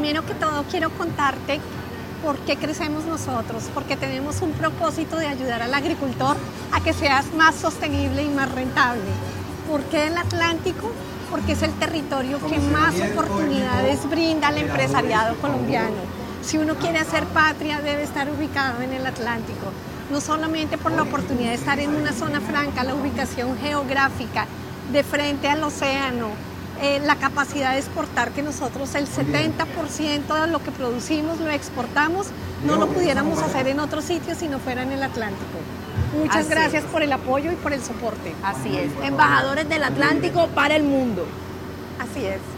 primero que todo quiero contarte por qué crecemos nosotros, porque tenemos un propósito de ayudar al agricultor a que seas más sostenible y más rentable. ¿Por qué el Atlántico? Porque es el territorio que más oportunidades brinda al empresariado colombiano. Si uno quiere hacer patria, debe estar ubicado en el Atlántico. No solamente por la oportunidad de estar en una zona franca, la ubicación geográfica, de frente al océano, la capacidad de exportar, que nosotros el 70% de lo que producimos lo exportamos, no lo pudiéramos hacer en otros sitios si no fuera en el Atlántico. Muchas gracias por el apoyo y por el soporte. Así es, embajadores del Atlántico para el mundo. Así es.